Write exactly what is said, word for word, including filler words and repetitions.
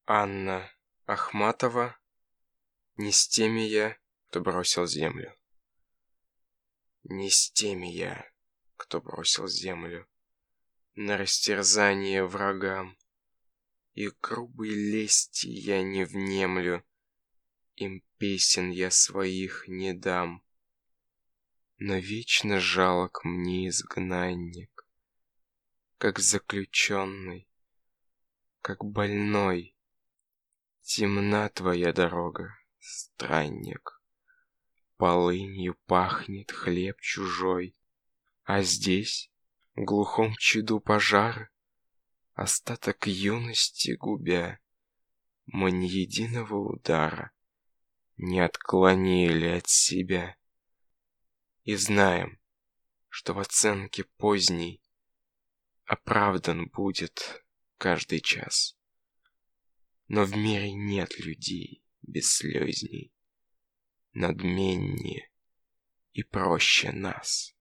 Анна Ахматова. Не с теми я, кто бросил землю. Не с теми я, кто бросил землю на растерзание врагам, и грубой лести я не внемлю, им песен я своих не дам. Но вечно жалок мне изгнанник, как заключенный, как больной. Темна твоя дорога, странник, полынью пахнет хлеб чужой, а здесь, в глухом чаду пожара, остаток юности губя, мы ни единого удара не отклонили от себя. И знаем, что в оценке поздней оправдан будет каждый час. Но в мире нет людей бесслёзней, надменнее и проще нас.